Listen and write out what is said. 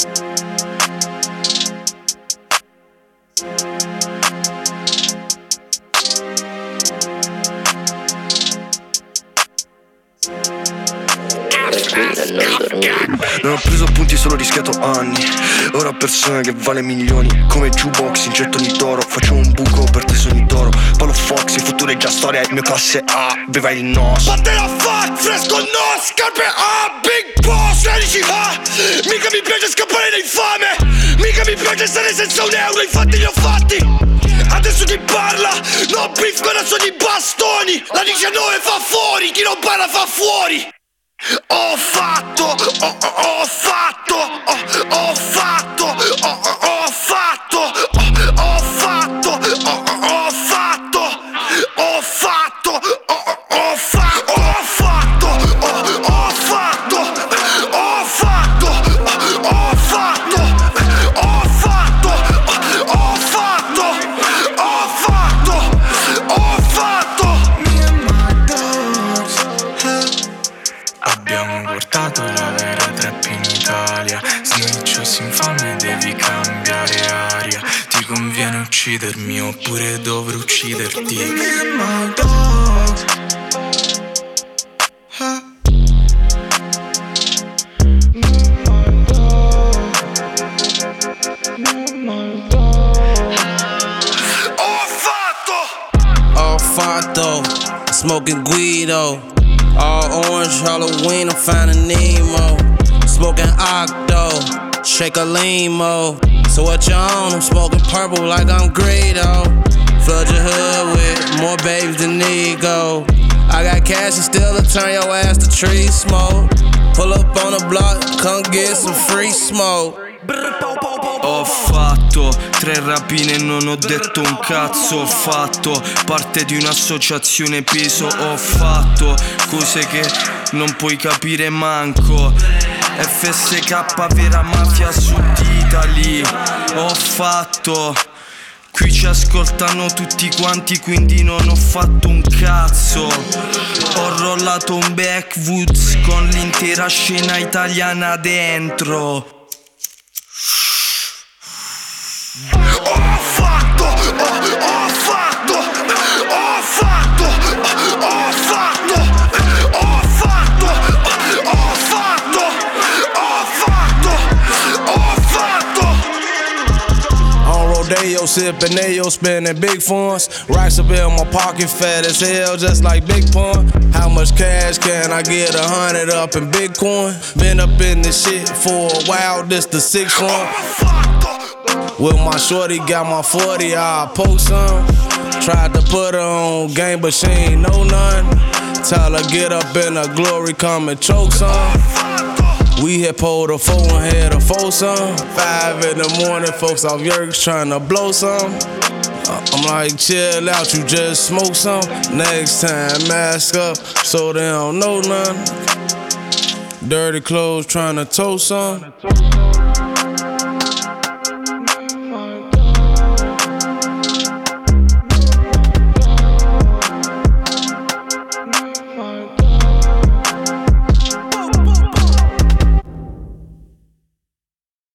Non ho preso punti, solo rischiato anni. Ora ho persone che vale milioni. Come jukebox, ingetto ogni toro. Faccio un buco per te sogni d'oro. Paolo Fox, il futuro è già storia. Il mio classe A, beva il nos. Batte la fuck, fresco no, scarpe A. Big boss, radici A. Mica mi piace scappare da infame. Mica mi piace stare senza un euro. Infatti li ho fatti. Adesso chi parla? No beef con i bastoni. La 19 fa fuori, chi non parla fa fuori. Ho fatto, ho fatto, ho fatto, ho fatto, ho fatto, ho fatto, ho fatto, ho fatto, ho fatto, ho fatto, ho fatto, ho fatto, ho fatto, ho fatto, ho fatto, ho fatto. Abbiamo portato la vera trap in Italia. Snitch infame, devi cambiare aria. Ti conviene uccidermi oppure dovrò ucciderti. All fatto, smoking Guido. All orange Halloween, I'm finding Nemo. Smoking Octo, shake a limo. So what you on? I'm smoking purple like I'm Greedo. Flood your hood with more babies than Nego. I got cash and still to turn your ass to tree smoke. Pull up on the block, come get some free smoke. Ho fatto 3 rapine e non ho detto un cazzo. Ho fatto parte di un'associazione peso. Ho fatto cose che non puoi capire manco. FSK vera mafia Sud Italy. Ho fatto, qui ci ascoltano tutti quanti, quindi non ho fatto un cazzo. Ho rollato un backwoods con l'intera scena italiana dentro. Ho fatto, ho fatto, ho fatto, ho fatto, ho fatto, ho fatto, ho fatto, ho fatto. On Rodeo, sippin' Ayo, spending big funds. Racks up in my pocket, fat as hell, just like Big Pun. How much cash can I get? 100 up in Bitcoin. Been up in this shit for a while, this the 6th one. With my shorty, got my 40, I poke some. Tried to put her on game, but she ain't know none. Tell her get up in her glory, come and choke some. We had pulled a 4 and had a 4-some. 5 in the morning, folks off Yerks trying to blow some. I'm like, chill out, you just smoke some. Next time, mask up so they don't know none. Dirty clothes trying to tow some.